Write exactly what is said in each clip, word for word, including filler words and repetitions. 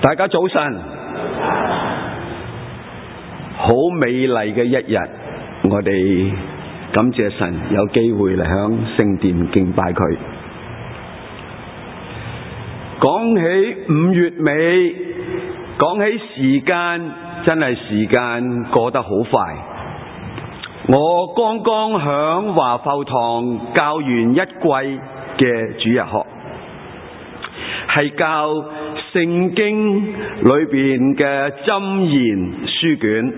大家早晨，好美麗嘅一日，我哋感謝神有機會嚟響聖殿敬拜佢。講起五月尾，講起時間，真係時間過得好快。我剛剛響華埠堂教完一季嘅主日學，係教聖經裏邊嘅箴言書卷。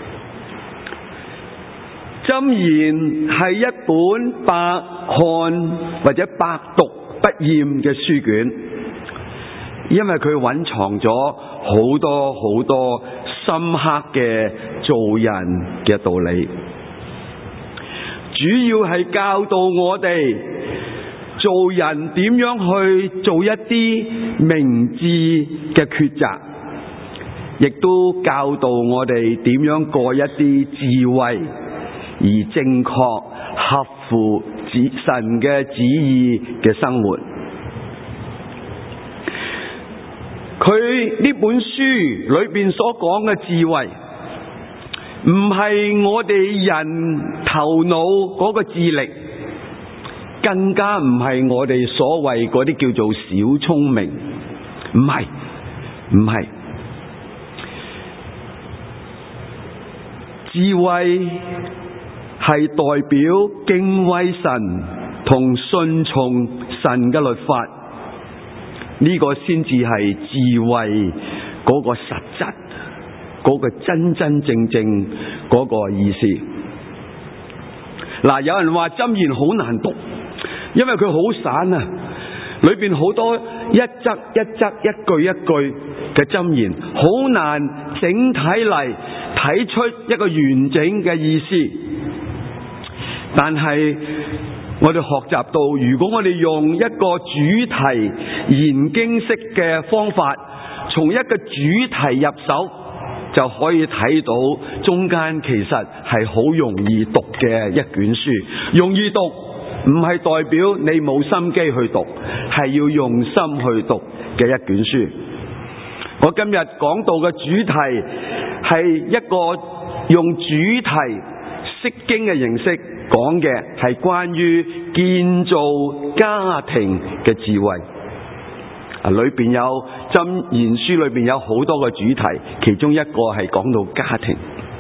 箴言係一本百看或者百讀不厭嘅書卷，因為佢蘊藏咗好多好多深刻嘅做人嘅道理，主要係教導我哋做人點樣去做一啲明智嘅抉擇，亦都教導我哋點樣過一啲智慧而正確合乎神嘅旨意嘅生活。佢呢本書裏邊所講嘅智慧，唔係我哋人頭腦嗰個智力，更加唔係我哋所謂嗰啲叫做小聰明，唔係，唔係。智慧係代表敬畏神同順從神嘅律法，呢個先至係智慧嗰個實質，嗰個真真正正嗰個意思。嗱，有人話箴言好難讀，因為佢好散啊，裏邊好多一則一則一句一句嘅箴言，好難整體嚟睇出一個完整嘅意思。但係我哋學習到，如果我哋用一個主題研經式嘅方法，從一個主題入手，就可以睇到中間其實係好容易讀嘅一卷書。容易讀唔係代表你冇心機去讀，係要用心去讀嘅一卷書。我今日講到嘅主題係一個用主題釋經嘅形式講嘅，係關於建造家庭嘅智慧。啊，裏邊有箴言書裏邊有好多個主題，其中一個係講到家庭。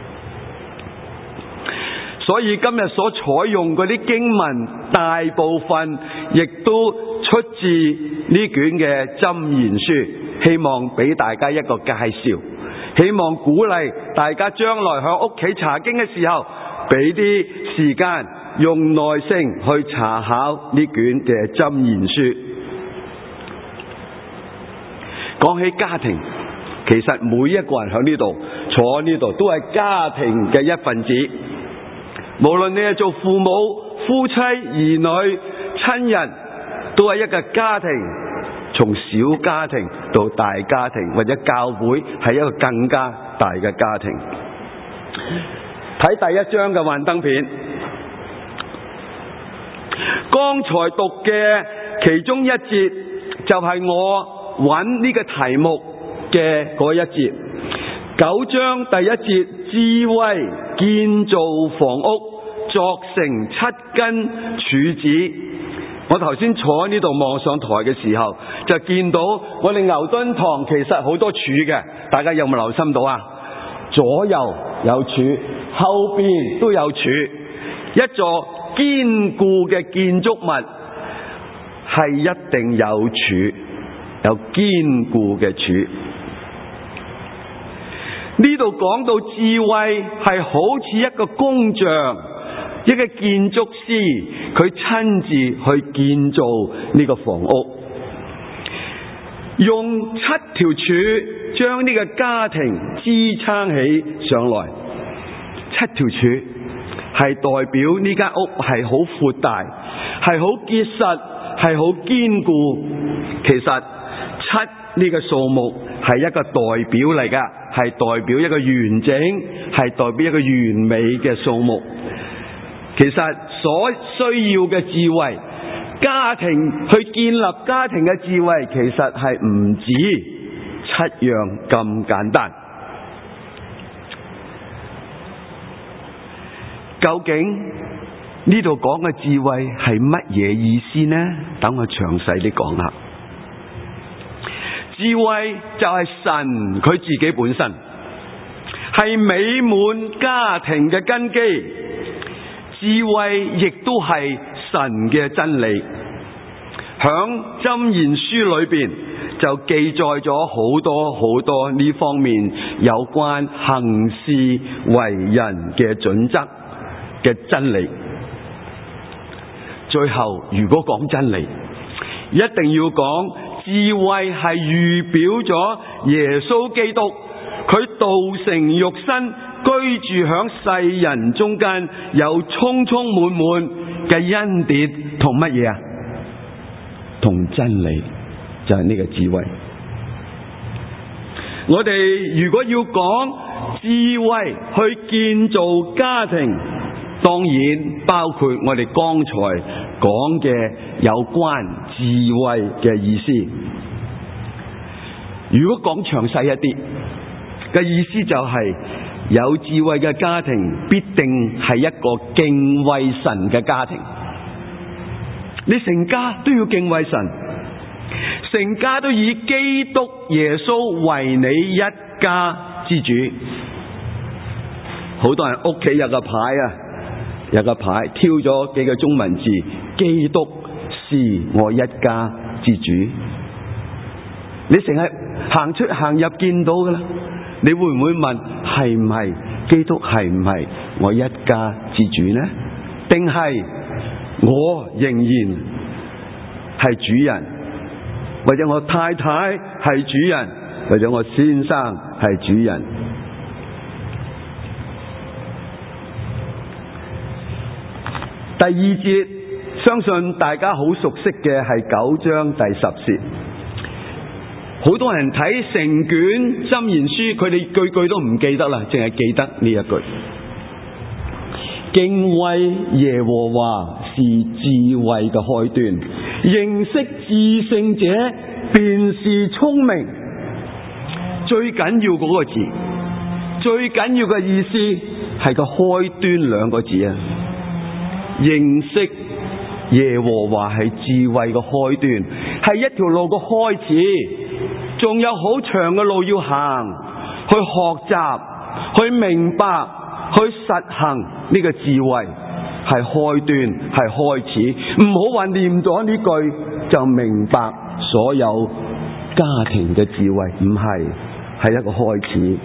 所以今日所採用嗰啲經文，大部分亦都出自呢卷嘅箴言書，希望俾大家一個介紹，希望鼓勵大家將來喺屋企查經嘅時候，俾啲時間用耐性去查考呢卷嘅箴言書。講起家庭，其實每一個人喺呢度坐喺呢度都係家庭嘅一份子。無論你係做父母、夫妻、兒女、親人，都係一個家庭。從小家庭到大家庭，或者教會係一個更加大嘅家庭。睇第一章嘅幻燈片，剛才讀嘅其中一節就係我揾呢個題目嘅嗰一節。九章第一節，智慧建造房屋，作成七根柱子。我頭先坐喺呢度望上台嘅時候，就見到我哋牛頓堂其實好多柱嘅，大家有冇留心到啊？左右有柱，後邊都有柱。一座堅固嘅建築物係一定有柱，有堅固嘅柱。呢度講到智慧係好似一個工匠，一個建築師，佢親自去建造呢個房屋，用七條柱將呢個家庭支撐起上來。七條柱係代表呢間屋係好闊大，係好結實，係好堅固。其實七呢個數目係一個代表嚟㗎，係代表一個完整，係代表一個完美嘅數目。其實所需要嘅智慧，家庭去建立家庭嘅智慧，其實係唔止七樣咁簡單。究竟呢度講嘅智慧係乜嘢意思呢？等我詳細啲講下。智慧就係神佢自己本身，係美滿家庭嘅根基。智慧亦都係神嘅真理。響箴言書裏邊就記載咗好多好多呢方面有關行事為人嘅準則嘅真理。最後如果講真理，一定要講智慧係預表咗耶穌基督，佢道成肉身居住響世人中間，有充充滿滿嘅恩典同乜嘢啊？同真理，就係呢個智慧。我哋如果要講智慧去建造家庭，當然包括我哋剛才講嘅有關智慧嘅意思。如果講詳細一啲嘅意思，就係有智慧嘅家庭必定係一個敬畏神嘅家庭。你成家都要敬畏神，成家都以基督耶穌為你一家之主。好多人屋企有個牌啊，有個牌挑咗幾個中文字，基督是我一家之主。你成日行出行入見到噶啦，你會唔會問係唔係基督係唔係我一家之主呢？定係我仍然係主人，或者我太太係主人，或者我先生係主人？第二節，相信大家好熟悉嘅係九章第十節。好多人睇成卷箴言書，佢哋句句都唔記得啦，淨係記得呢一句：敬畏耶和華是智慧嘅開端，認識至聖者便是聰明。最緊要嗰個字，最緊要嘅意思係個開端兩個字啊！認識耶和華係智慧嘅開端，係一條路嘅開始，仲有好長嘅路要行，去學習，去明白，去實行呢個智慧係開端，係開始。唔好話念咗呢句就明白所有家庭嘅智慧，唔係，係一個開始。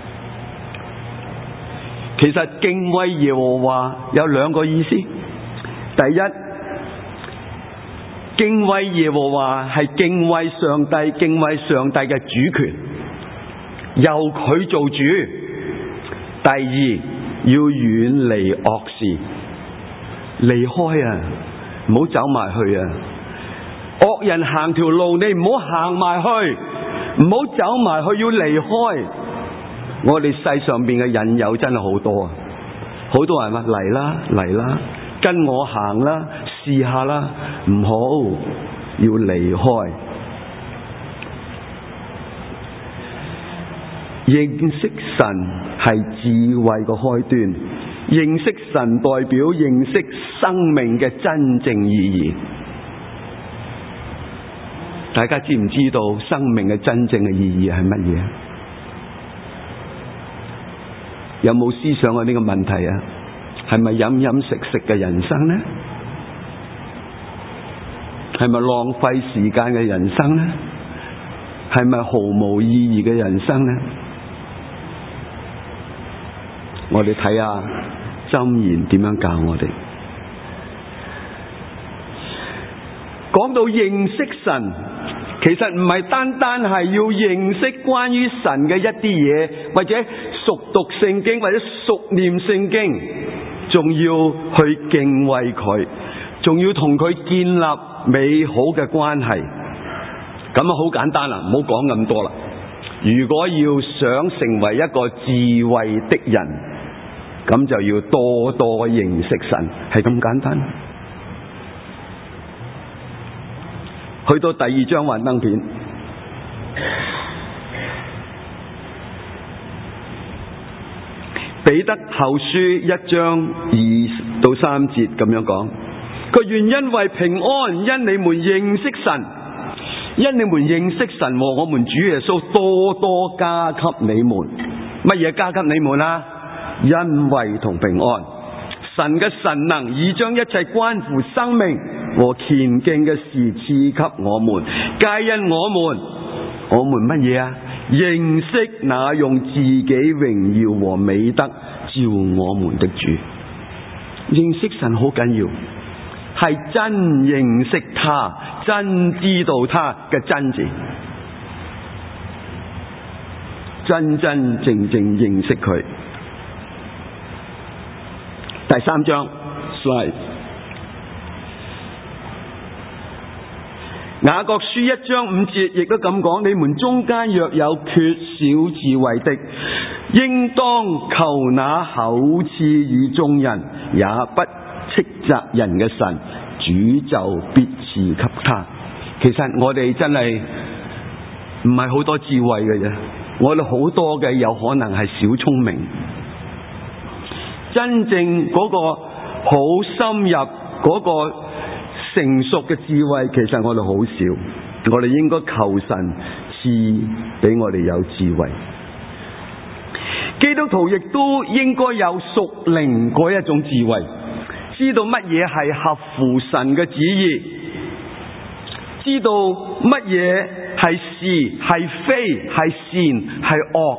其實敬畏耶和華有兩個意思。第一，敬畏耶和華係敬畏上帝，敬畏上帝嘅主權，由佢做主。第二，要遠離惡事，離開啊，唔好走埋去啊！惡人行條路，你唔好行埋去，唔好走埋去，要離開。我哋世上邊嘅引誘真係好多啊！好多人話嚟啦嚟啦，跟我行啦，試下啦，唔好，要離開。認識神係智慧嘅開端，認識神代表認識生命嘅真正意義。大家知唔知道生命嘅真正嘅意義係乜嘢？有冇思想過呢個問題啊？係咪飲飲食食嘅人生呢？係咪浪費時間嘅人生呢？係咪毫無意義嘅人生呢？我哋睇下箴言點樣教我哋。講到認識神，其實唔係單單係要認識關於神嘅一啲嘢，或者熟讀聖經，或者熟念聖經，仲要去敬畏佢，仲要同佢建立美好嘅關係。咁啊好簡單啦，唔好講咁多啦。如果要想成為一個智慧的人，咁就要多多認識神，係咁簡單。去到第二張幻燈片， 彼得後書一章二到三節咁樣講，佢願因為平安，因你們認識神，因你們認識神和我們主耶穌，多多加給你們。乜嘢加給你們啊？恩惠同平安。神嘅神能已將一切關乎生命和虔敬嘅事賜給我們，皆因我們，我們乜嘢啊？認識那用自己榮耀和美德召我們的主。認識神好緊要，係真認識他，真知道他嘅真字，真真正正認識佢。第三章 slide， 雅各書一章五節亦都咁講，你們中間若有缺少智慧的，應當求那厚賜與眾人也不斥責人嘅神，主就必賜給他。其實我哋真係唔係好多智慧嘅啫，我哋好多嘅有可能係小聰明。真正嗰個好深入嗰個成熟嘅智慧，其實我哋好少。我哋應該求神賜俾我哋有智慧。基督徒亦都應該有屬靈嗰一種智慧，知道乜嘢係合乎神嘅旨意，知道乜嘢係是係非，係善係惡。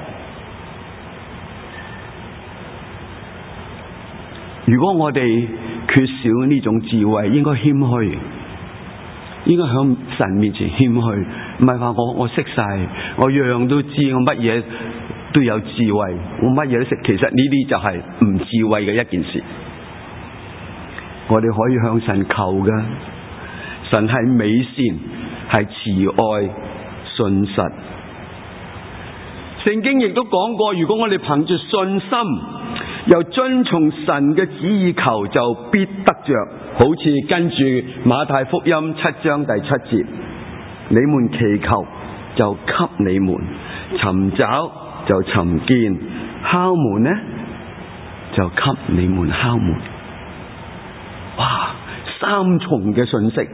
如果我哋缺少呢種智慧，應該謙虛，應該響神面前謙虛，唔係話我我識晒，我樣樣都知，我乜嘢都有智慧，我乜嘢都識。其實呢啲就係唔智慧嘅一件事。我哋可以向神求噶，神係美善，係慈愛、信實。聖經亦都講過，如果我哋憑住信心又遵從神嘅旨意求，就必得着。好似跟住馬太福音七章第七節，你們祈求就給你們，尋找就尋見，敲門呢就給你們敲門。哇，三重嘅信息，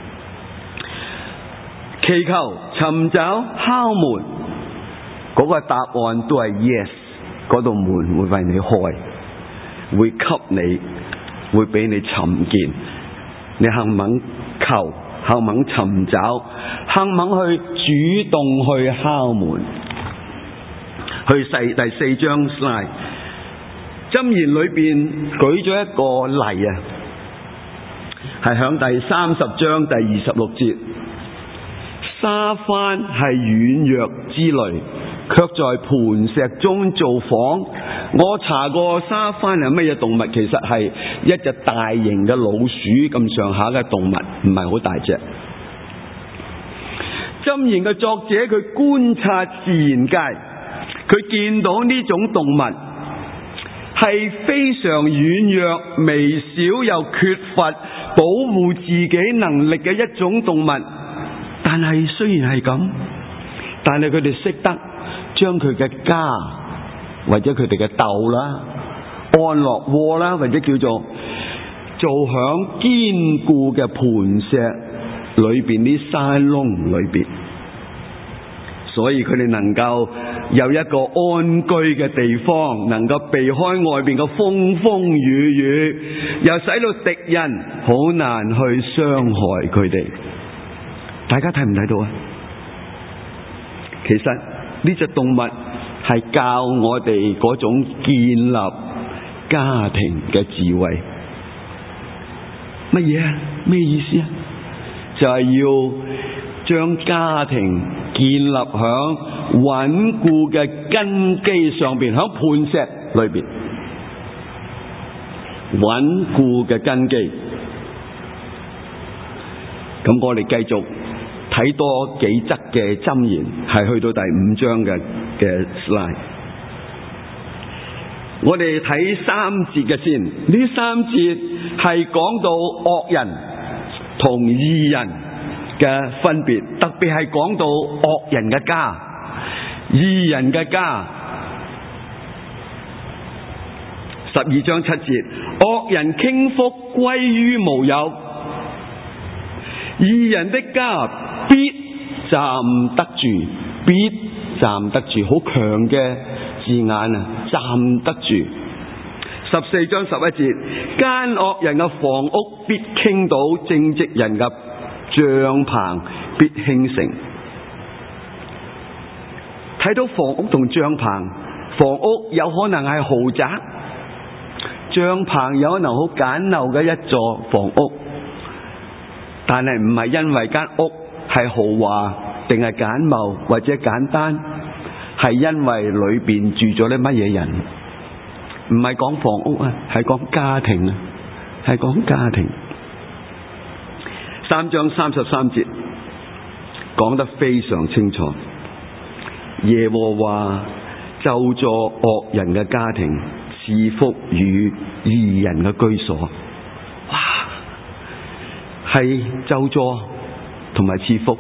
祈求、尋找、敲門，嗰個答案都係 yes。嗰道門會為你開，會給你，會俾你尋見。你肯唔肯求，肯唔肯尋找，肯唔肯去主動去敲門。去細第四章 slide， 箴言裏邊舉咗一個例啊，係響第三十章第二十六節，沙番係軟弱之類，卻在磐石中造房。我查過沙番係乜嘢動物，其實係一隻大型嘅老鼠咁上下嘅動物，唔係好大隻。箴言嘅作者佢觀察自然界，佢見到呢種動物係非常軟弱、微小又缺乏保護自己能力嘅一種動物。但係雖然係咁，但係佢哋識得將佢嘅家或者佢哋嘅竇啦、安樂窩啦，或者叫做做響堅固嘅磐石裏邊啲山窿裏邊，所以佢哋能夠有一個安居嘅地方，能夠避開外邊嘅風風雨雨，又使到敵人好難去傷害佢哋。大家睇唔睇到啊？其實呢隻動物係教我哋嗰種建立家庭嘅智慧。乜嘢啊？咩意思啊？就係要將家庭建立響穩固嘅根基上邊，響磐石裏邊穩固嘅根基。咁我哋繼續睇多幾則嘅箴言，係去到第五章嘅嘅 slide。我哋睇三節嘅先，呢三節係講到惡人同義人嘅分別，特別係講到惡人嘅家、義人嘅家。 十二章七節，惡人傾覆歸於無有，義人的家必站得住，必站得住，好強嘅字眼啊！站得住。十四章十一節，奸惡人嘅房屋必傾倒，正直人嘅帳棚必興盛。睇到房屋同帳棚，房屋有可能係豪宅，帳棚有可能好簡陋嘅一座房屋，但係唔係因為間屋係豪華定係簡陋或者簡單，係因為裏邊住咗啲乜嘢人。唔係講房屋啊，係講家庭啊，係講家庭。三章三十三節講得非常清楚，耶和華咒詛惡人嘅家庭，賜福與義人嘅居所。哇，係咒詛同埋賜福。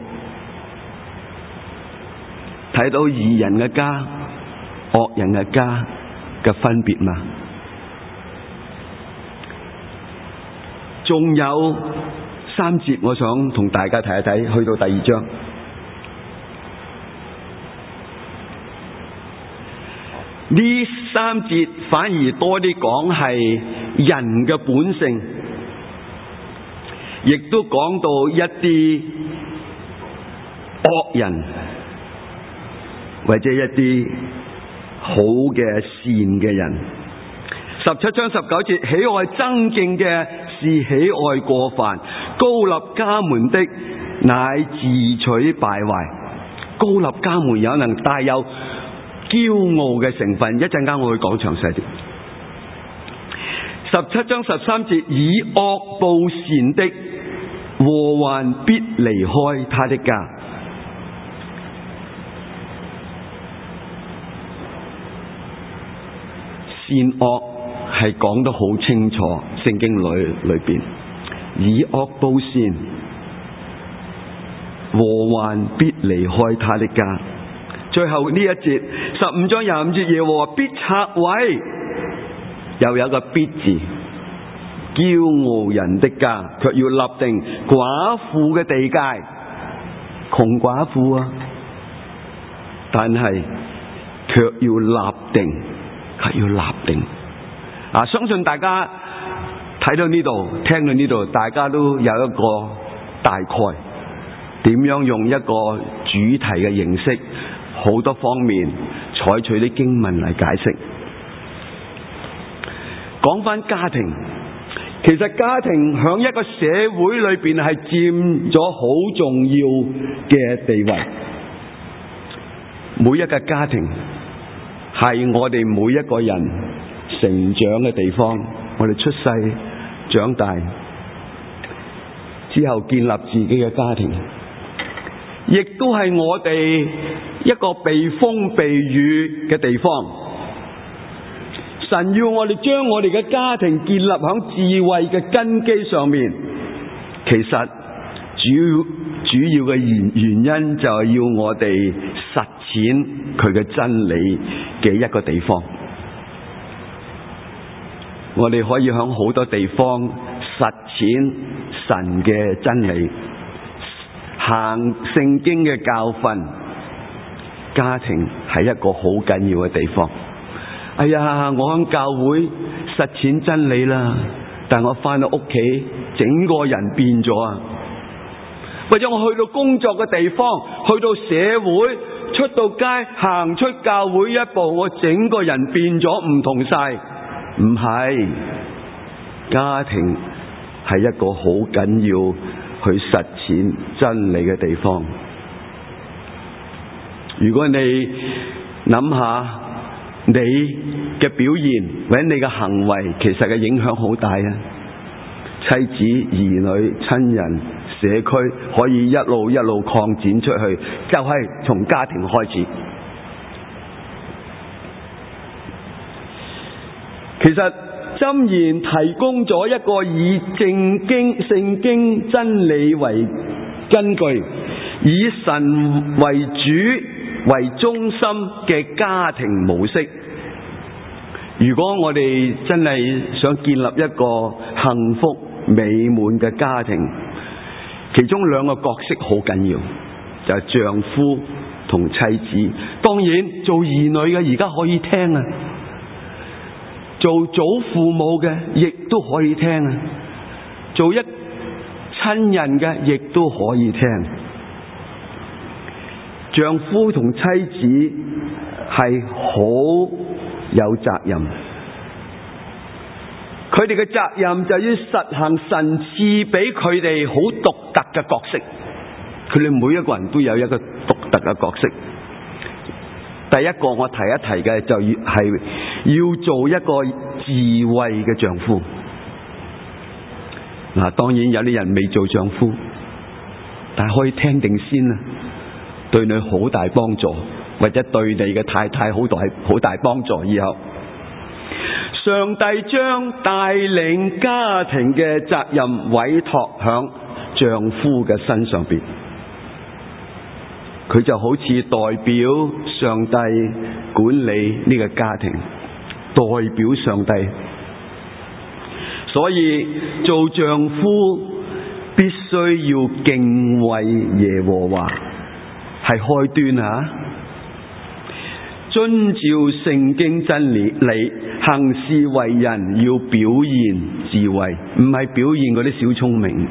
睇到義人嘅家、惡人嘅家嘅分別嘛？仲有三節，我想同大家睇一睇，去到第二章。呢三節反而多啲講係人嘅本性，亦都講到一啲惡人或者一啲好嘅善嘅人。十七章十九節，喜愛爭競嘅是喜愛過犯，高立家門的乃自取敗壞。高立家門有能帶有驕傲嘅成分，一陣間我會講詳細啲。十七章十三節，以惡報善的，禍患必離開他的家。善惡係講得好清楚，聖經裏裏邊，以惡報善，禍患必離開他的家。最後呢一節，十五章廿五節，耶和華必拆毀，又有個必字，驕傲人的家，卻要立定寡婦嘅地界，窮寡婦啊，但係卻要立定。係要立定啊！相信大家睇到呢度，聽到呢度，大家都有一個大概點樣用一個主題嘅形式，好多方面採取啲經文嚟解釋。講翻家庭，其實家庭響一個社會裏邊係佔咗好重要嘅地位。每一個家庭係我哋每一個人成長嘅地方，我哋出世、長大之後建立自己嘅家庭，亦都係我哋一個避風避雨嘅地方。神要我哋將我哋嘅家庭建立喺智慧嘅根基上面，其實主要主要嘅原原因就係要我哋實踐佢嘅真理嘅一個地方。我哋可以喺好多地方實踐神嘅真理，行聖經嘅教訓。家庭係一個好緊要嘅地方。哎呀，我喺教會實踐真理啦，但我翻到屋企整個人變咗啊！或者我去到工作嘅地方，去到社會，出到街，行出教會一步，我整個人變咗，唔同晒。唔係，家庭係一個好緊要去實踐真理嘅地方。如果你諗下你嘅表現或者你嘅行為，其實嘅影響好大啊！妻子、兒女、親人、社區可以一路一路擴展出去，就係從家庭開始。其實箴言提供咗一個以正經聖經真理為根據，以神為主為中心嘅家庭模式。 如果我哋真係想建立一個幸福美滿嘅家庭，其中兩個角色好緊要，就係丈夫同妻子。當然做兒女嘅而家可以聽啊，做祖父母嘅亦都可以聽啊，做一親人嘅亦都可以聽。丈夫同妻子係好有責任，佢哋嘅責任就要實行神賜俾佢哋好獨特嘅角色。佢哋每一個人都有一個獨特嘅角色。第一個我提一提嘅就係要做一個智慧嘅丈夫。嗱，當然有啲人未做丈夫，但係可以聽定先啊，對你好大幫助，或者對你嘅太太好大好大幫助。以後上帝將帶領家庭嘅責任委託響丈夫嘅身上邊，佢就好似代表上帝管理呢個家庭，代表上帝。所以做丈夫必須要敬畏耶和華，係開端啊！遵照聖經真理，行事為人要表現智慧，唔係表現嗰啲小聰明。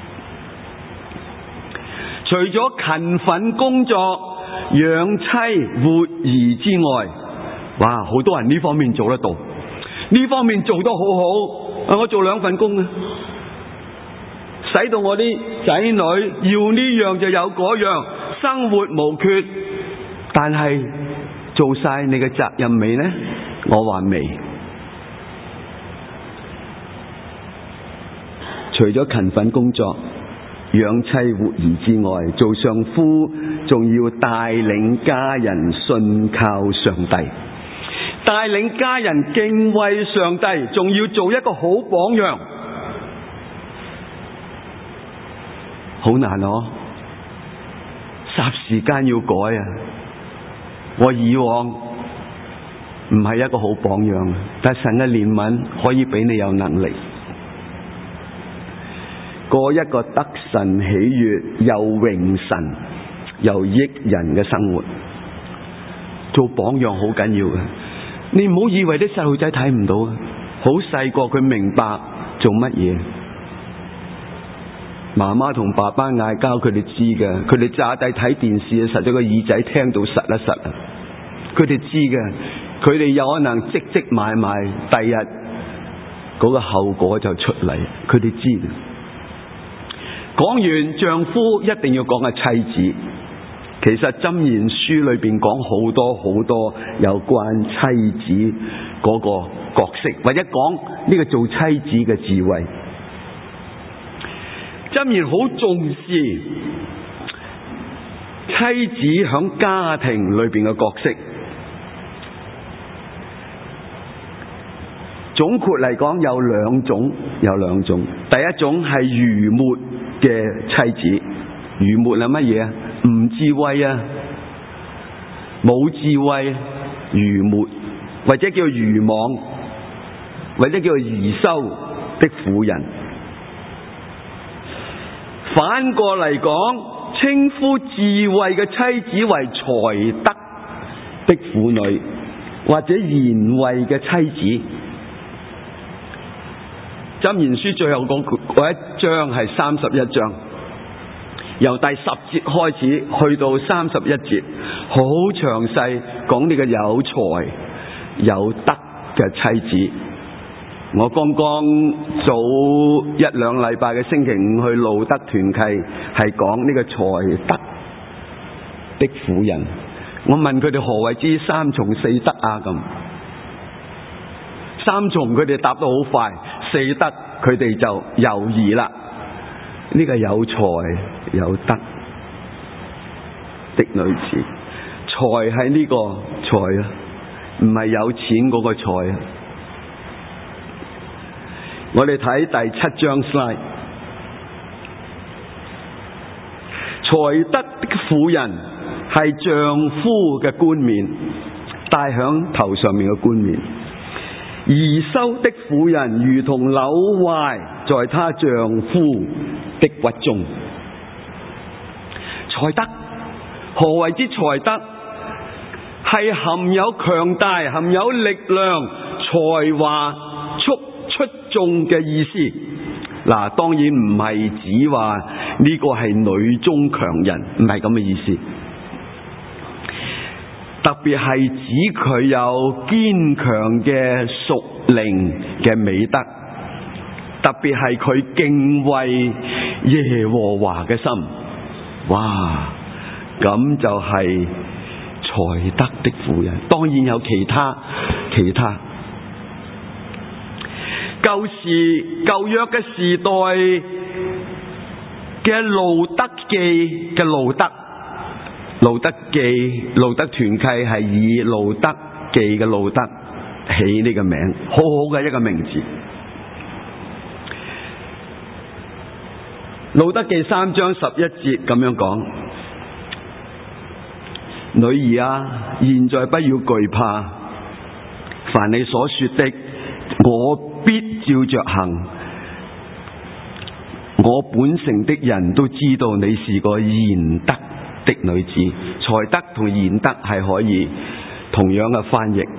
除咗勤奮工作、養妻活兒之外，哇，好多人呢方面做得到，呢方面做得好好。我做兩份工啊，使到我啲仔女要呢樣就有嗰樣，生活無缺。但係做晒你嘅責任未呢？我話未。除咗勤奮工作、養妻活兒之外，做丈夫仲要帶領家人信靠上帝，帶領家人敬畏上帝，仲要做一個好榜樣。好難哦，霎時間要改啊！我以往唔係一個好榜樣，但神嘅憐憫可以俾你有能力過一個得神喜悅又榮神又益人嘅生活。做榜樣好緊要嘅，你唔好以為啲細路仔睇唔到啊！好細個佢明白做乜嘢，媽媽同爸爸嗌交佢哋知嘅，佢哋炸低睇電視啊，實咗個耳仔聽到實一實啊，佢哋知嘅，佢哋有可能積積埋埋，第日嗰個後果就出嚟，佢哋知嘅。講完丈夫，一定要講下妻子。其實箴言書裏邊講好多好多有關妻子嗰個角色，或者講呢個做妻子嘅智慧。箴言好重視妻子響家庭裏邊嘅角色。總括嚟講有兩種，有兩種。第一種係愚昧嘅妻子。愚昧係乜嘢啊？唔智慧啊，冇智慧，愚昧，或者叫愚妄，或者叫貽羞的婦人。反過嚟講，稱呼智慧嘅妻子為才德的婦女，或者賢惠嘅妻子。箴言書最後嗰嗰一章係三十一章，由第十節開始去到三十一節，好詳細講呢個有才有德嘅妻子。我剛剛早一兩禮拜嘅星期五去路德團契，係講呢個才德的婦人。我問佢哋何謂之三從四德啊？咁三從佢哋答得好快，四德佢哋就猶豫啦。呢個有才有德的女子，才係呢個才啊，唔係有錢嗰個才啊。我哋睇第七章 slide， 才德的婦人係丈夫嘅冠冕，戴響頭上面嘅冠冕。 貽羞的婦人如同朽壞在她丈夫的骨中。才德，何謂之才德？係含有強大、含有力量、才華、速出眾嘅意思。嗱，當然唔係指話呢個係女中強人，唔係咁嘅意思。特別係指佢有堅強嘅屬靈嘅美德，特別係佢敬畏耶和華嘅心。哇，咁就係才德的婦人。當然有其他其他舊時舊約嘅時代嘅路德記嘅路德路德記路德團契係以路德記嘅路德起呢個名，好好嘅一個名字。路德記三章十一節咁樣講：女兒啊，現在不要懼怕，凡你所說的，我必照着行。我本城的人都知道你是個賢德的女子。才德同賢德係可以同樣嘅翻譯。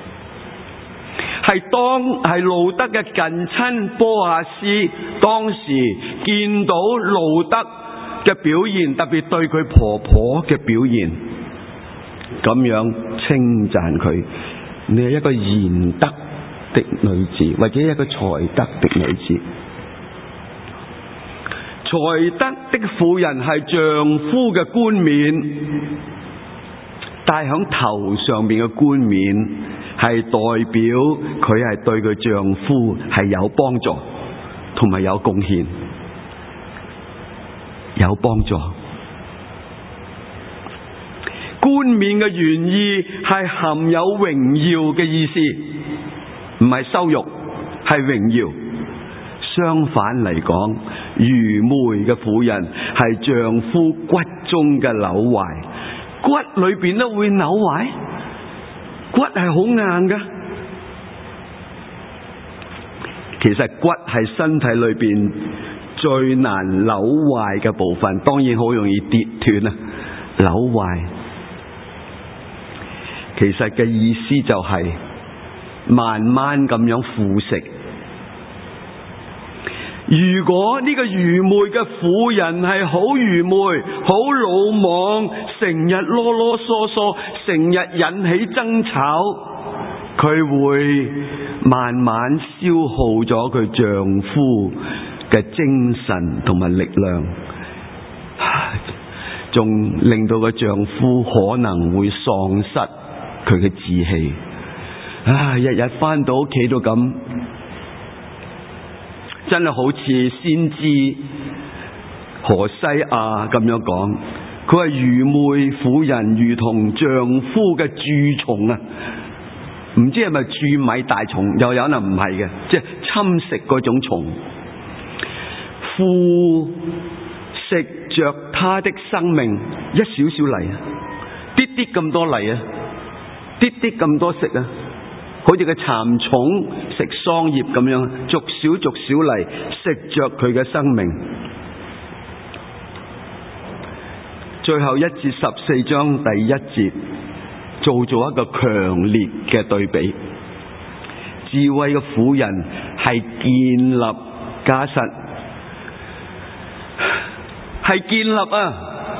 係當係路德嘅近親波阿斯，當時見到路德嘅表現，特別對佢婆婆嘅表現，咁樣稱讚佢，你係一個賢德的女子，或者一個才德的女子。才德的婦人係丈夫嘅冠冕，戴響頭上面嘅冠冕係代表佢係對佢丈夫係有幫助同埋有貢獻，有幫助。冠冕嘅原意係含有榮耀嘅意思，唔係羞辱，係榮耀。相反嚟講，愚昧嘅婦人係丈夫骨中嘅朽壞，骨裏邊都會朽壞，骨係好硬㗎。其實骨係身體裏邊最難朽壞嘅部分，當然好容易跌斷啊，朽壞。其實嘅意思就係慢慢咁樣腐蝕。如果呢個愚昧嘅婦人係好愚昧、好魯莽，成日囉囉嗦嗦，成日引起爭吵，佢會慢慢消耗咗佢丈夫嘅精神同埋力量，仲令到個丈夫可能會喪失佢嘅志氣。啊，日日返到屋企都咁。真係好似先知何西亞咁樣講，佢話愚昧婦人如同丈夫嘅蛀蟲啊，唔知係咪蛀米大蟲，又有可能唔係嘅，即係侵蝕嗰種蟲，腐蝕着他的生命。一少少嚟啊，啲啲咁多嚟啊，啲啲咁多食啊，好似個蠶蟲食桑葉咁樣，逐少逐少嚟食着佢嘅生命。最後一至十四章第一節做咗一個強烈嘅對比。智慧嘅婦人係建立家室，係建立啊，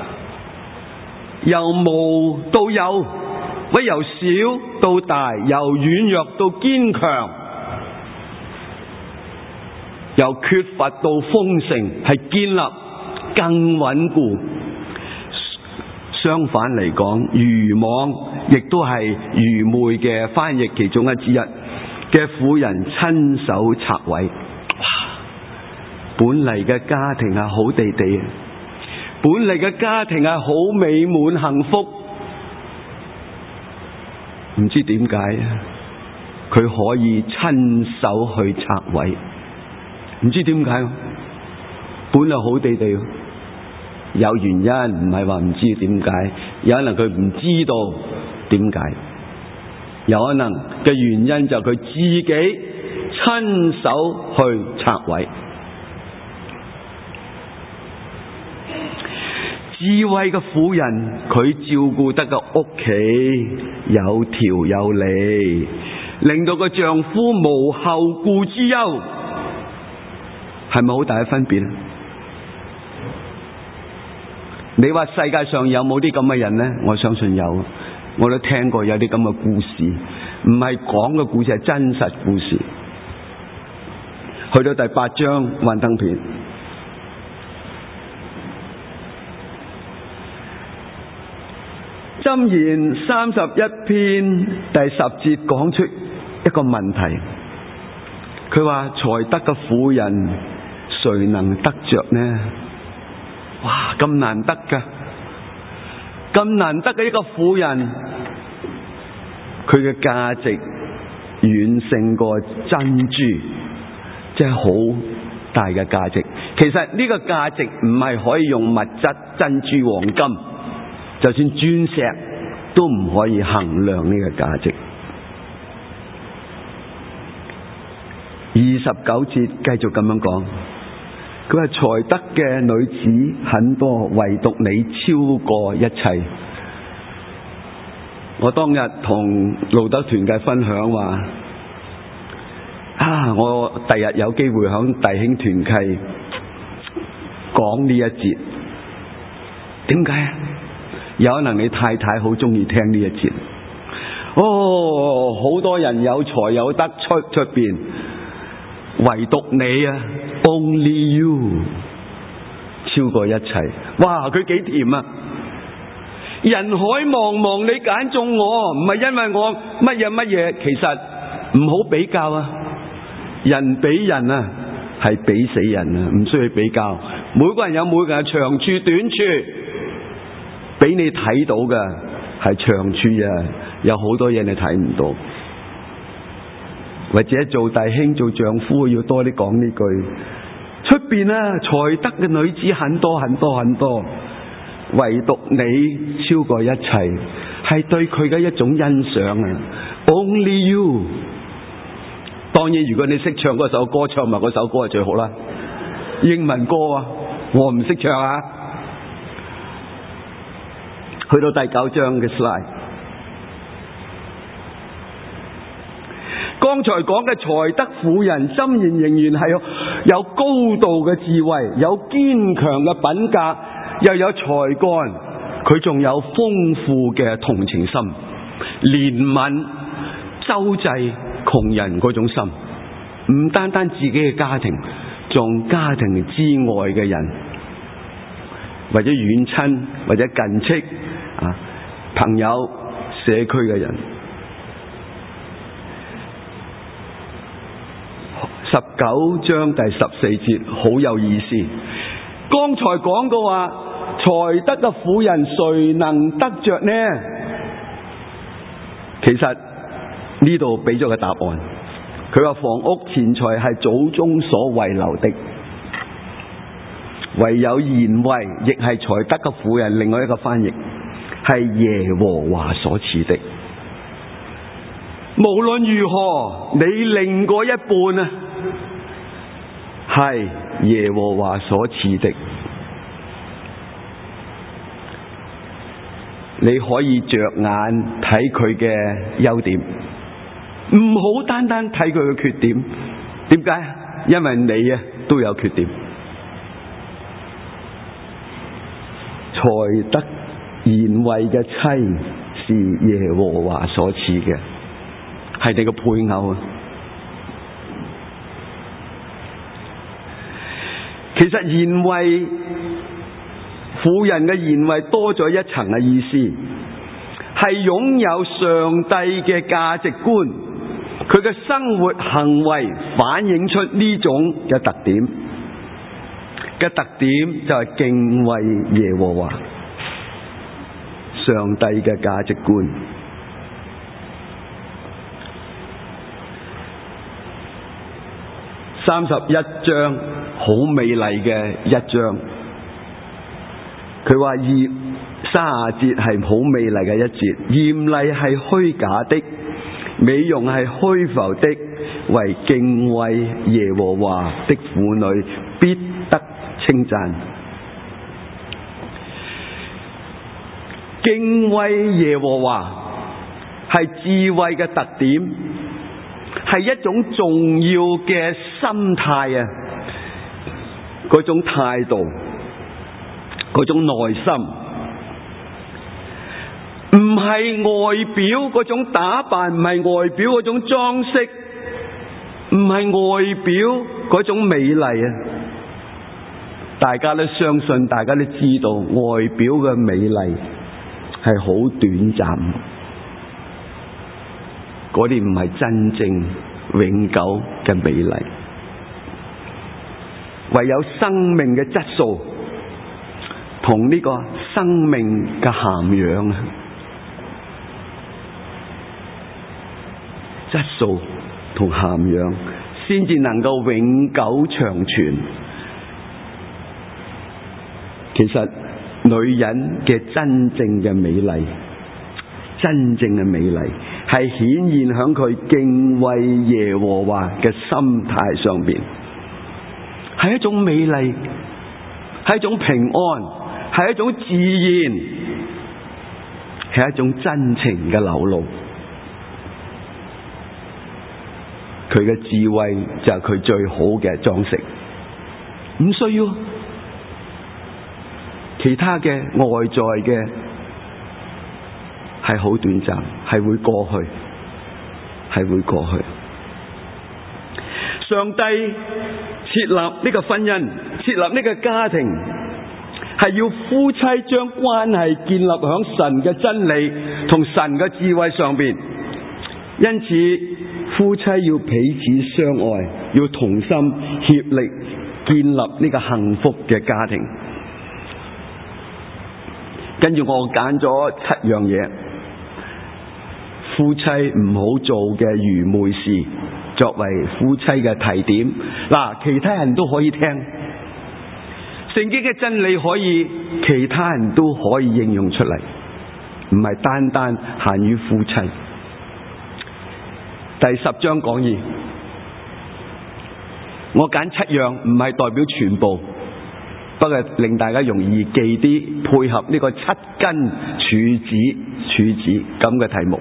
由無到有，喂，由小到大，由軟弱到堅強，由缺乏到豐盛，係建立更穩固。相反嚟講，愚妄亦都係愚昧嘅翻譯其中一之一嘅婦人親手拆毀。哇！本嚟嘅家庭係好地地，本嚟嘅家庭係好美滿幸福，唔知點解佢可以親手去拆毀，唔知點解，本嚟好地地，有原因，唔係話唔知點解，有可能佢唔知道點解， 有可能嘅原因就係佢自己親手去拆毀。智慧嘅婦人，佢照顧得個屋企有條有理，令到個丈夫無後顧之憂，係咪好大嘅分別呢？你話世界上有冇啲咁嘅人呢？我相信有，我都聽過有啲咁嘅故事，唔係講嘅故事，係真實故事。去到第八章幻燈片，箴言三十一篇第十節講出一個問題，佢話才德嘅婦人誰能得着呢？哇，咁難得噶，咁難得嘅一個婦人，佢嘅價值遠勝過珍珠，即係好大嘅價值。其實呢個價值唔係可以用物質珍珠黃金，就算鑽石都唔可以衡量呢個價值。二十九節繼續咁樣講，佢話才德嘅女子很多，唯獨你超過一切。我當日同路德團契分享話，啊，我第日有機會響弟兄團契講呢一節。點解啊？有可能你太太好中意聽呢一節。哦，好多人有才有德出出邊，唯獨你啊 ，Only you 超過一切。哇，佢幾甜啊！人海茫茫，你揀中我，唔係因為我乜嘢乜嘢。其實唔好比較啊，人比人啊，係比死人啊，唔需要比較。每個人有每個人嘅長處短處，俾你睇到嘅係長處啊，有好多嘢你睇唔到。或者做弟兄做丈夫要多啲講呢句。出邊啊，才德嘅女子很多很多很多，唯獨你超過一切，係對佢嘅一種欣賞啊。Only you。當然，如果你識唱嗰首歌，唱埋嗰首歌係最好啦。英文歌啊，我唔識唱啊。去到第九章嘅 slide。剛才講嘅才德婦人，箴言仍然係有有高度嘅智慧，有堅強嘅品格，又有才幹，佢仲有豐富嘅同情心、憐憫、周濟窮人嗰種心，唔單單自己嘅家庭，仲家庭之外嘅人，或者遠親，或者近戚啊，朋友、社區嘅人。十九章第十四節好有意思。剛才講過話，才德嘅婦人誰能得着呢？其實呢度俾咗個答案，佢話房屋錢財係祖宗所遺留的，唯有賢惠亦係才德嘅婦人。另外一個翻譯係耶和華所賜的。無論如何，你另過一半啊，係耶和華所賜的。你可以着眼睇佢嘅優點，唔好單單睇佢嘅缺點。點解？因為你啊都有缺點。才德賢惠嘅妻是耶和華所賜嘅，係你個配偶啊。其實賢惠婦人嘅賢惠多咗一層嘅意思，係擁有上帝嘅價值觀，佢嘅生活行為反映出呢種嘅特點嘅特點就係敬畏耶和華，上帝嘅價值觀。三十一章好美麗嘅一章，佢話二三十節係好美麗嘅一節，艷麗係虛假的， 美容係虛浮的，為敬畏耶和華的婦女必得稱讚。敬畏耶和華係智慧嘅特點，係一種重要嘅心態啊！嗰種態度，嗰種內心，唔係外表嗰種打扮，唔係外表嗰種裝飾，唔係外表嗰種美麗啊！大家都相信，大家都知道，外表嘅美麗係好短暫，嗰啲唔係真正永久嘅美麗。唯有生命嘅質素同呢個生命嘅涵養啊，質素同涵養先至能夠永久長存。其實女人嘅真正嘅美麗，真正嘅美麗係顯現響佢敬畏耶和華嘅心態上邊，係一種美麗，係一種平安，係一種自然，係一種真情嘅流露。佢嘅智慧就係佢最好嘅裝飾，唔需要其他嘅外在嘅，係好短暫，係會過去，係會過去。上帝設立呢個婚姻，設立呢個家庭，係要夫妻將關係建立喺神嘅真理同神嘅智慧上邊。因此，夫妻要彼此相愛，要同心協力建立呢個幸福嘅家庭。跟住我揀咗七樣嘢，夫妻唔好做嘅愚昧事，作為夫妻嘅提點。嗱，其他人都可以聽，聖經嘅真理可以，其他人都可以應用出嚟，唔係單單限於夫妻。第十章講義，我揀七樣，唔係代表全部，不過令大家容易記啲，配合呢個七根柱子柱子咁嘅題目。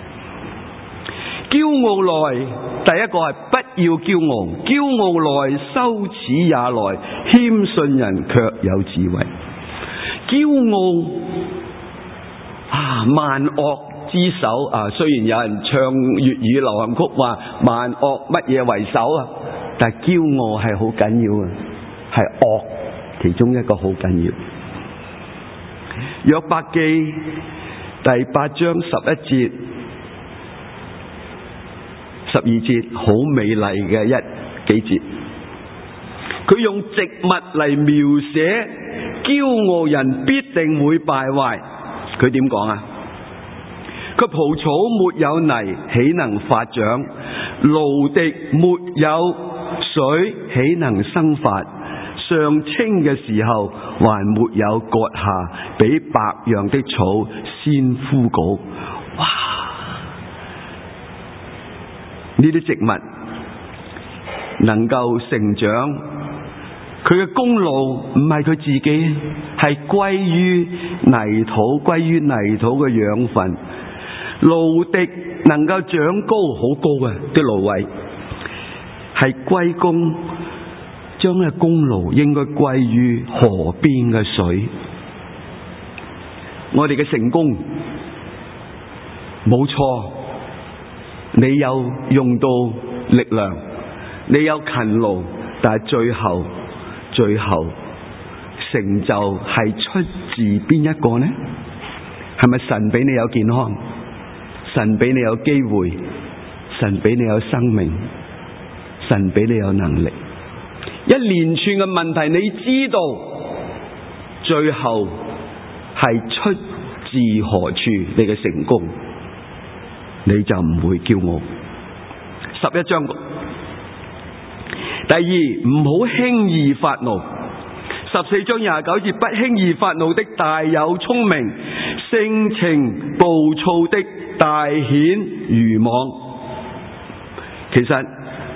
驕傲來，第一個係不要驕傲，驕傲來羞恥也來，謙遜人卻有智慧。驕傲啊，萬惡之首啊！雖然有人唱粵語流行曲話萬惡乜嘢為首啊，但係驕傲係好緊要啊，係惡其中一個好緊要。約伯記第八章十一節、十二節好美麗嘅一幾節，佢用植物嚟描寫驕傲人必定會敗壞。佢點講啊？佢蒲草沒有泥，豈能發長？蘆荻沒有水，豈能生發？尚青嘅時候，還沒有割下，比白楊的草先枯槁。哇！呢啲植物能夠成長，佢嘅功勞唔係佢自己，係歸於泥土，歸於泥土嘅養分。蘆荻能夠長高，好高啊！啲蘆葦係歸功，將呢個功勞應該歸於河邊嘅水。我哋嘅成功冇錯，你有用到力量，你有勤勞，但係最後最後成就係出自邊一個呢？係咪神俾你有健康？神俾你有機會，神俾你有生命，神俾你有能力。一連串嘅問題，你知道最後係出自何處？你嘅成功，你就唔會驕傲。十一章第二，唔好輕易發怒。十四章廿九節，不輕易發怒的大有聰明，性情暴躁的大顯愚妄。 其實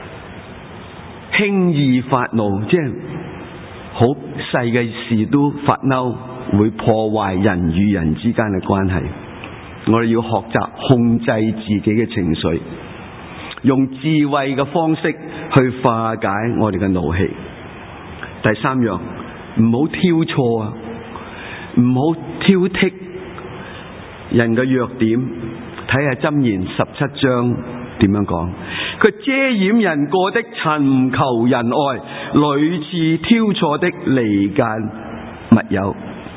輕易發怒，即係好細嘅事都發嬲，會破壞人與人之間嘅關係。我哋要學習控制自己嘅情緒，用智慧嘅方式去化解我哋嘅怒氣。第三樣，唔好挑錯啊，唔好挑剔人嘅弱點。睇下箴言十七章點樣講，佢遮掩人過的尋求仁愛，屢次挑錯的離間密友。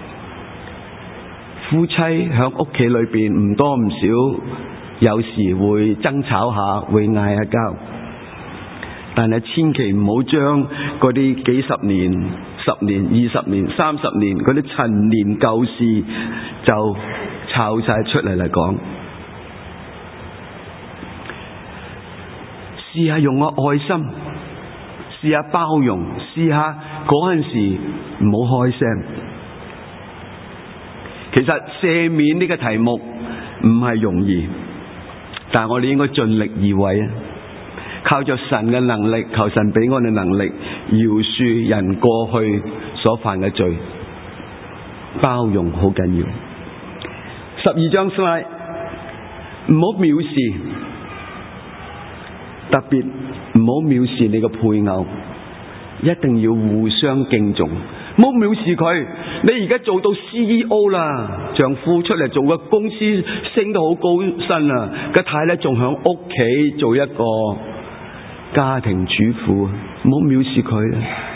夫妻響屋企裏邊唔多唔少，有時會爭吵下，會嗌下交，但係千祈唔好將嗰啲幾十年、十年、二十年、三十年嗰啲陳年舊事就抄晒出嚟嚟講。試下用個愛心，試下包容，試下嗰陣時唔好開聲。其實赦免呢個題目唔係容易，但係我哋應該盡力而為啊！靠着神嘅能力，求神俾我哋能力饒恕人過去所犯嘅罪，包容好緊要。十二章 slide， 唔好藐視，特別唔好藐視你嘅配偶，一定要互相敬重。唔好藐視佢，你而家做到 C E O 啦，丈夫出嚟做個公司升得好高薪啦，個太太仲響屋企做一個家庭主婦，唔好藐視佢啊！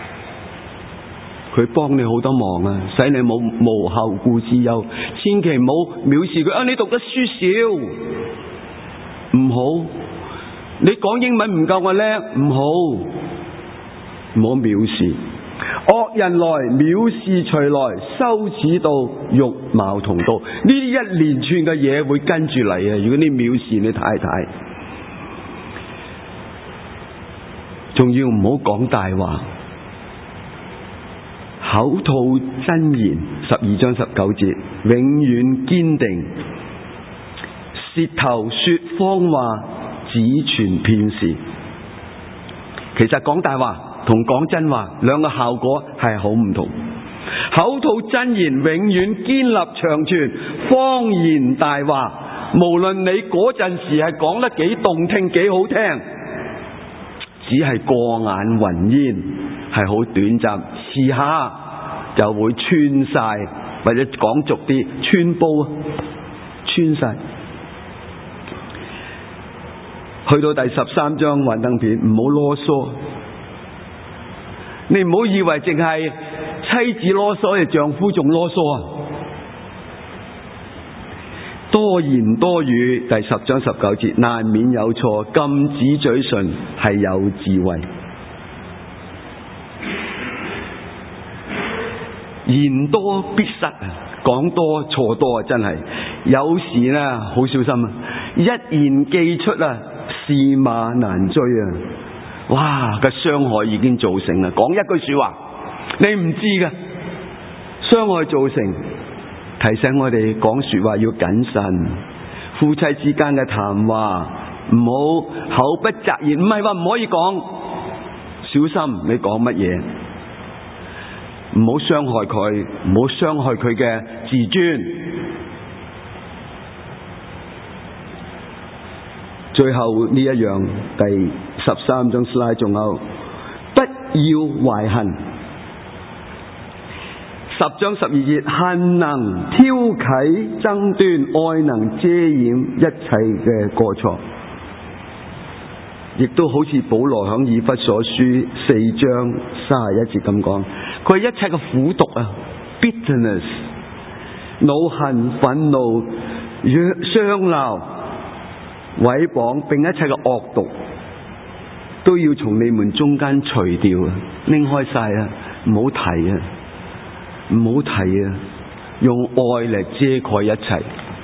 佢幫你好多忙啊，使你冇無後顧之憂，千祈唔好藐視佢啊！你讀得書少，唔好；你講英文唔夠我叻，唔好，唔好藐視。惡人來，藐視隨來，羞恥到，辱罵同到。呢啲一連串嘅嘢會跟住嚟啊！如果你藐視你太太，仲要唔好講大話，口吐真言。十二章十九節，永遠堅定，舌頭說謊話，只傳騙事。其實講大話同講真話兩個效果係好唔同。口吐真言永遠堅立長存，謊言大話無論你嗰陣時係講得幾動聽幾好聽，只係過眼雲煙，係好短暫，遲下就會穿晒，或者講俗啲穿煲，穿晒。去到第十三章幻燈片，唔好囉嗦。你唔好以為淨係妻子囉嗦，而丈夫仲囉嗦啊！多言多語，第十章十九節，難免有錯，禁止嘴唇係有智慧。言多必失啊，講多錯多啊，真係有時呢，好小心啊！一言既出啊，駟馬難追啊！哇，個傷害已經造成啦！講一句說話，你唔知㗎，傷害造成，提醒我哋講說話要謹慎。夫妻之間嘅談話唔好口不擇言，唔係話唔可以講，小心你講乜嘢，唔好傷害佢，唔好傷害佢嘅自尊。最後呢一樣，第十三章 slide 仲有，不要懷恨。十章十二節，恨能挑起爭端，愛能遮掩一切嘅過錯。亦都好似保羅響以弗所書四章三十一節咁講，佢一切嘅苦毒啊 bitterness 惱恨、憤怒、相鬧、毀謗，並一切嘅惡毒，都要從你們中間除掉啊！拎開晒啊！唔好提啊！唔好提啊！用愛嚟遮蓋一切。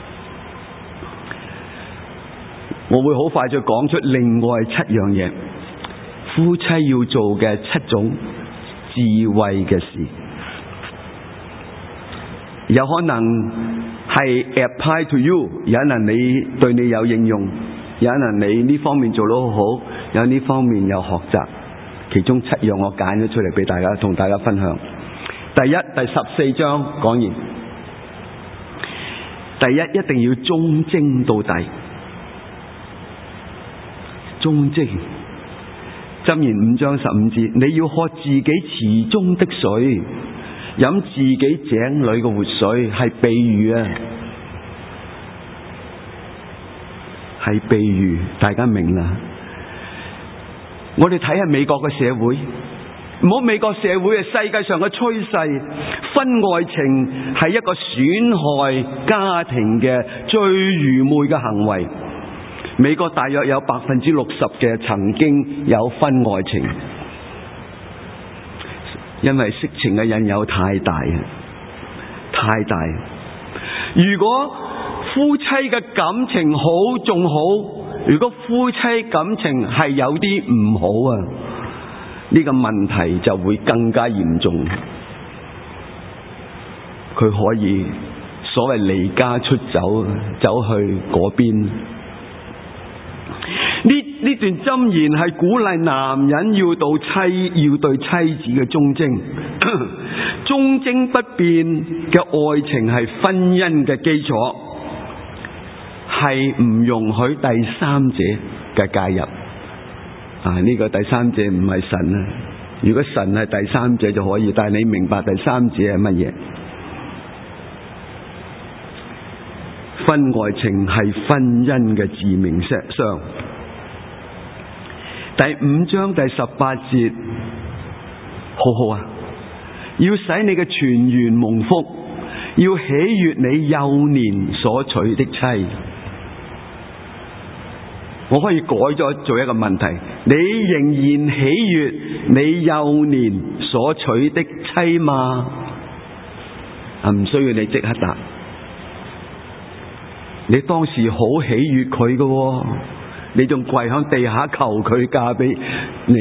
我會好快再講出另外七樣嘢，夫妻要做嘅七種智慧嘅事，有可能係 apply to you，有可能你對你有應用， 有人你呢方面做得好好，有呢方面有學習，其中七樣我揀咗出嚟俾大家同大家分享。第一，第十四章講完，第一一定要忠貞到底，忠貞。箴言五章十五節，你要喝自己池中的水，飲自己井裏嘅活水，係比喻啊，係比喻，大家明啦。我哋睇下美國嘅社會，唔好美國社會啊，世界上嘅趨勢，婚外情係一個損害家庭嘅最愚昧嘅行為。美國大約有百分之六十嘅曾經有婚外情，因為色情嘅引誘太大啊，太大。如果夫妻嘅感情好仲好，如果夫妻感情係有啲唔好啊，呢個問題就會更加嚴重。佢可以所謂離家出走，走去嗰邊。呢呢段箴言係鼓勵男人要到妻要對妻子嘅忠貞，忠貞不變嘅愛情係婚姻嘅基礎，係唔容許第三者嘅介入。啊，呢個第三者唔係神啊！如果神係第三者就可以，但係你明白第三者係乜嘢？婚外情係婚姻嘅致命傷。第五章第十八節，好好啊！要使你嘅泉源蒙福，要喜悅你幼年所娶的妻。我可以改咗做一個問題：你仍然喜悅你幼年所娶的妻嗎？啊，唔需要你即刻答。你當時好喜悅佢嘅，你仲跪響地下求佢嫁俾你，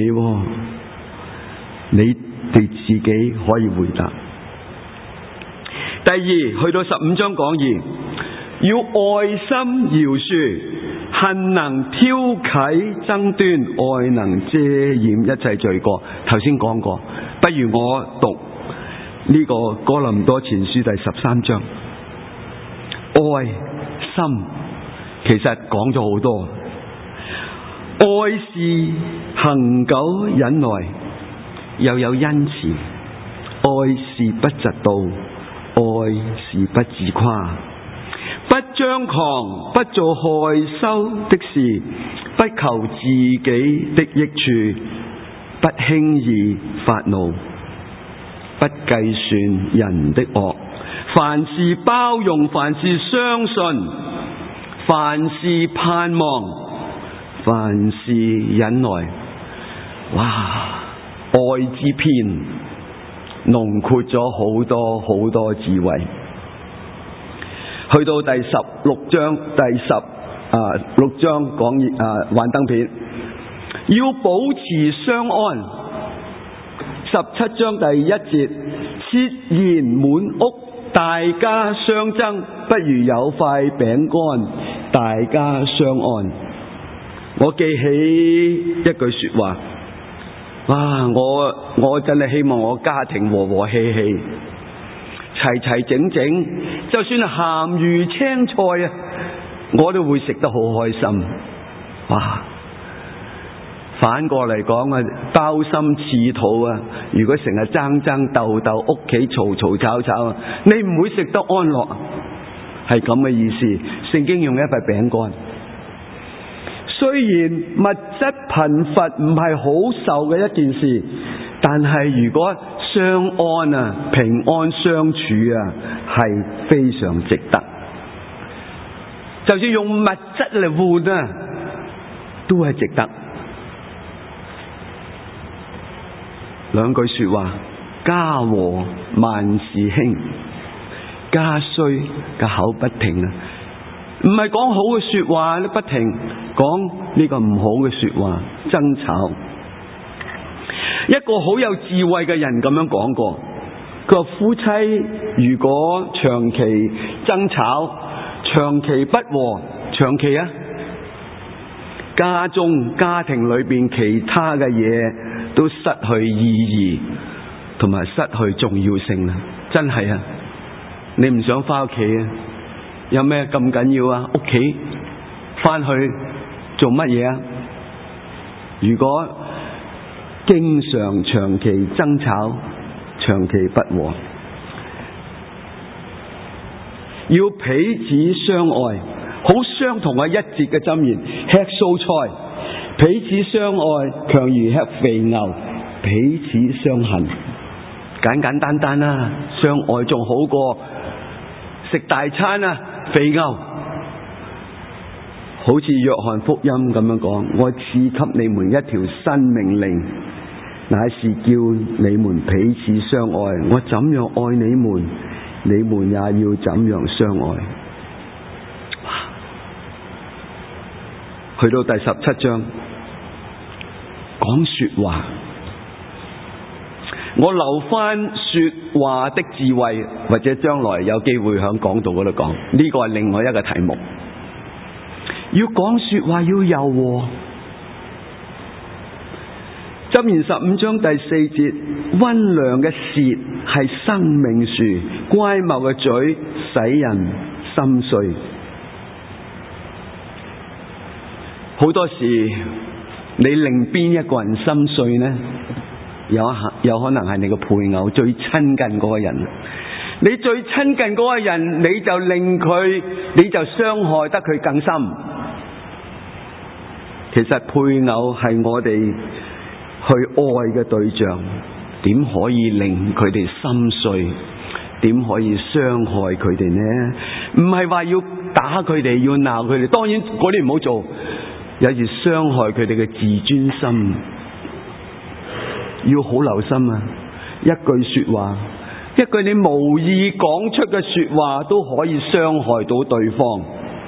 你哋自己可以回答。第二，去到十五章講義，要愛心饒恕，恨能挑起爭端，愛能遮掩一切罪過。頭先講過，不如我讀呢個哥林多前書第十三章，愛心其實講咗好多。愛是恒久忍耐，又有恩慈；愛是不嫉妒，愛是不自誇，不張狂，不做害羞的事，不求自己的益處，不輕易發怒，不計算人的惡，凡事包容，凡事相信，凡事盼望，凡事忍耐。哇！愛之篇濃括咗好多好多智慧。去到第十六章第十啊六章講啊幻燈片，要保持相安。十七章第一節，設筵滿屋，大家相爭，不如有塊餅乾，大家相安。我記起一句說話，哇！我我真係希望我家庭和和氣氣，齊齊整整，就算係鹹魚青菜啊，我都會食得好開心。哇！反過嚟講啊，鮑參翅肚啊，如果成日爭爭鬥鬥，屋企嘈嘈吵吵啊，你唔會食得安樂，係咁嘅意思。聖經用一塊餅乾。雖然物質貧乏唔係好受嘅一件事，但係如果相安啊、平安相處啊，係非常值得。就算用物質嚟換啊，都係值得。兩句說話，家和萬事興，家衰嘅口不停啊，唔係講好嘅說話，你不停講呢個唔好嘅說話，爭吵。一個好有智慧嘅人咁樣講過，佢話夫妻如果長期爭吵，長期不和，長期啊家中家庭裏邊其他嘅嘢都失去意義同埋失去重要性啦。真係啊，你唔想翻屋企啊？有咩咁緊要啊？屋企翻去做乜嘢啊？如果經常長期爭吵，長期不和，要彼此相愛，好相同嘅一節嘅箴言，吃素菜，彼此相愛，強如吃肥牛，彼此相恨。簡簡單單啦，相愛仲好過食大餐啊，肥牛。好似約翰福音咁樣講，我賜給你們一條新命令，乃是叫你們彼此相愛。我怎樣愛你們，你們也要怎樣相愛。去到第十七章，講說話，我留翻說話的智慧，或者將來有機會響講道嗰度講，呢個係另外一個題目。要講說話要柔和。箴言十五章第四節，溫良嘅舌係生命樹，乖謬嘅嘴使人心碎。好多時你令邊一個人心碎呢？有有可能係你個配偶，最親近嗰個人。你最親近嗰個人，你就令佢，你就傷害得佢更深。其實配偶係我哋去愛嘅對象，點可以令佢哋心碎？點可以傷害佢哋呢？唔係話要打佢哋，要鬧佢哋，當然嗰啲唔好做。有時傷害佢哋嘅自尊心，要好留心啊！一句說話，一句你無意講出嘅說話，都可以傷害到對方。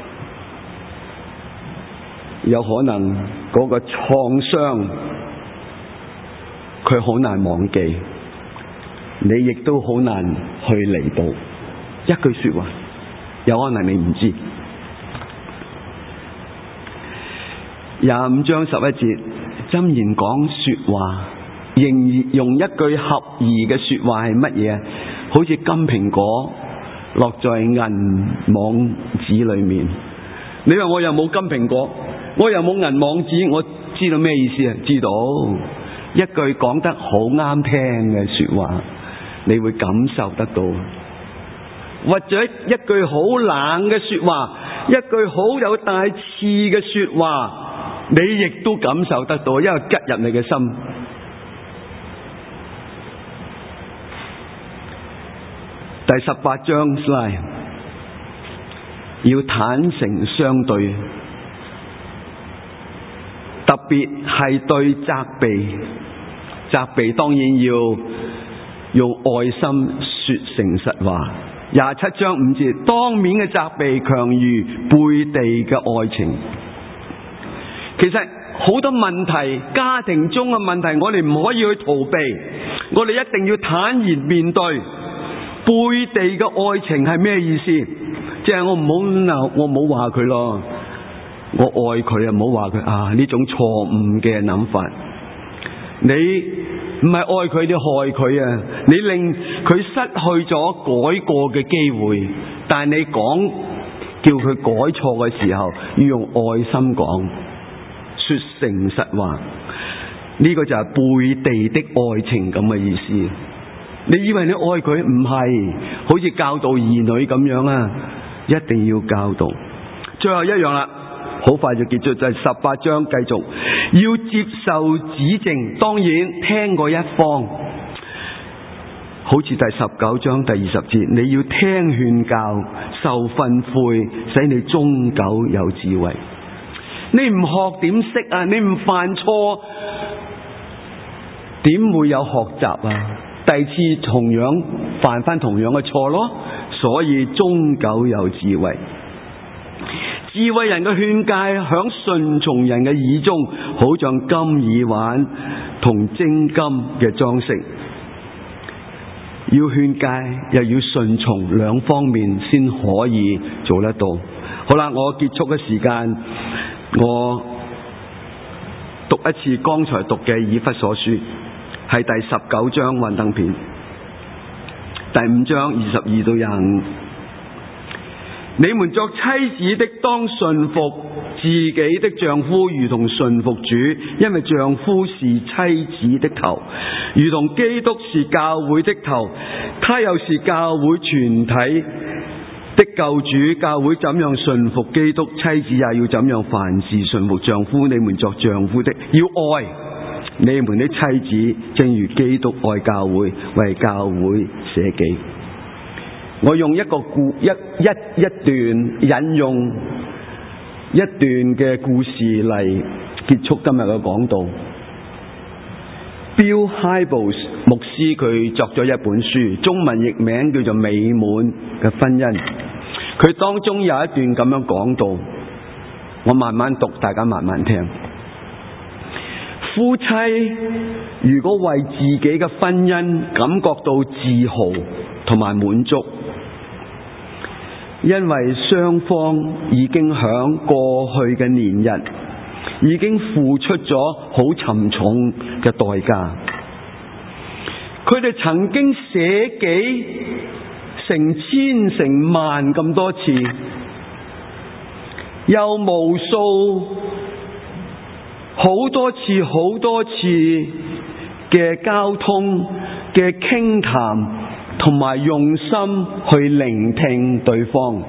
有可能嗰個創傷，佢好難忘記，你亦都好難去彌補。一句說話，有可能你唔知。廿五章十一節，箴言講說話，形容一句合宜嘅說話係乜嘢？好似金蘋果落在銀網子裏面。你話我又冇金蘋果，我又冇銀網子，我知道咩意思啊？知道一句講得好啱聽嘅說話，你會感受得到；或者一句好冷嘅說話，一句好有帶刺嘅說話，你亦都感受得到，因為吉入你嘅心。第十八章 slide， 要坦誠相對，特別係對責備，責備當然要用愛心說誠實話。廿七章五節，當面嘅責備強如背地嘅愛情。其實好多問題，家庭中嘅問題，我哋唔可以去逃避，我哋一定要坦然面對。背地嘅愛情係咩意思？即係我唔好鬧，我唔好話佢咯，我愛佢啊，唔好話佢啊，呢種錯誤嘅諗法。你唔係愛佢，你害佢啊！你令佢失去咗改過嘅機會，但係你講叫佢改錯嘅時候，要用愛心講，說誠實話。呢個就係背地的愛情咁嘅意思。你以為你愛佢，唔係，好似教導兒女咁樣啊，一定要教導。最後一樣啦，好快就結束，就係十八章繼續要接受指正。當然聽過一方，好似第十九章第二十節，你要聽勸教，受訓誨，使你終久有智慧。你唔學點識啊？你唔犯錯，點會有學習啊？第二次同樣犯翻同樣嘅錯咯，所以終久有智慧。智慧人嘅勸誡響順從人嘅耳中，好像金耳環同精金嘅裝飾。要勸誡又要順從，兩方面先可以做得到。好啦，我結束嘅時間，我讀一次剛才讀嘅以弗所書，係第十九章幻燈片，第五章二十二到廿五。你們作妻子的當順服自己的丈夫，如同順服主，因為丈夫是妻子的頭，如同基督是教會的頭，他又是教會全體的救主。教會怎樣順服基督，妻子也要怎樣凡事順服丈夫。你們作丈夫的要愛你們的妻子，正如基督愛教會，為教會捨己。我用一個故一一一段引用一段嘅故事嚟結束今日嘅講道。Bill Hybels 牧師佢作咗一本書，中文譯名叫做《美滿嘅婚姻》。佢當中有一段咁樣講到，我慢慢讀，大家慢慢聽。夫妻如果為自己嘅婚姻感覺到自豪同埋滿足，因為雙方已經響過去嘅年日已經付出咗好沉重嘅代價，佢哋曾經捨己成千成萬咁多次，又無數好多次好多次嘅交通嘅傾談同埋用心去聆聽對方，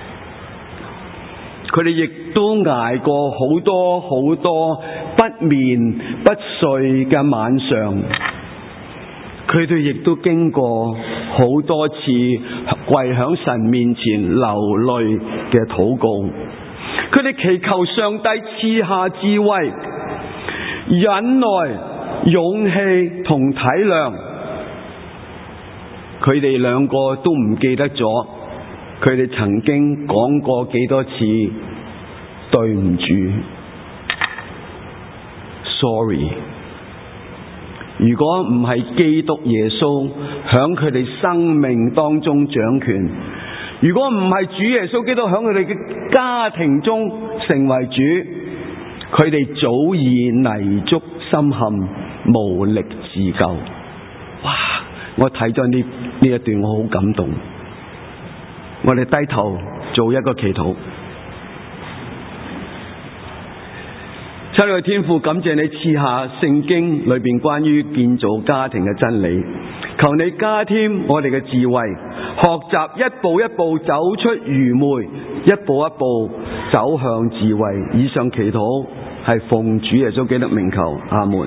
佢哋亦都挨過好多好多不眠不睡嘅晚上，佢哋亦都經過好多次跪響神面前流淚嘅禱告，佢哋祈求上帝賜下智慧、忍耐、勇氣同體諒。佢哋兩個都唔記得咗，佢哋曾經講過幾多次對唔住 ，sorry。如果唔係基督耶穌響佢哋生命當中掌權，如果唔係主耶穌基督響佢哋嘅家庭中成為主，佢哋早已泥足深陷，無力自救。哇！我睇咗呢呢一段，我好感動。我哋低頭做一個祈禱。親愛的天父，感謝你賜下聖經裏邊關於建造家庭嘅真理，求你加添我哋嘅智慧，學習一步一步走出愚昧，一步一步走向智慧。以上祈禱係奉主耶穌基督名求，阿門。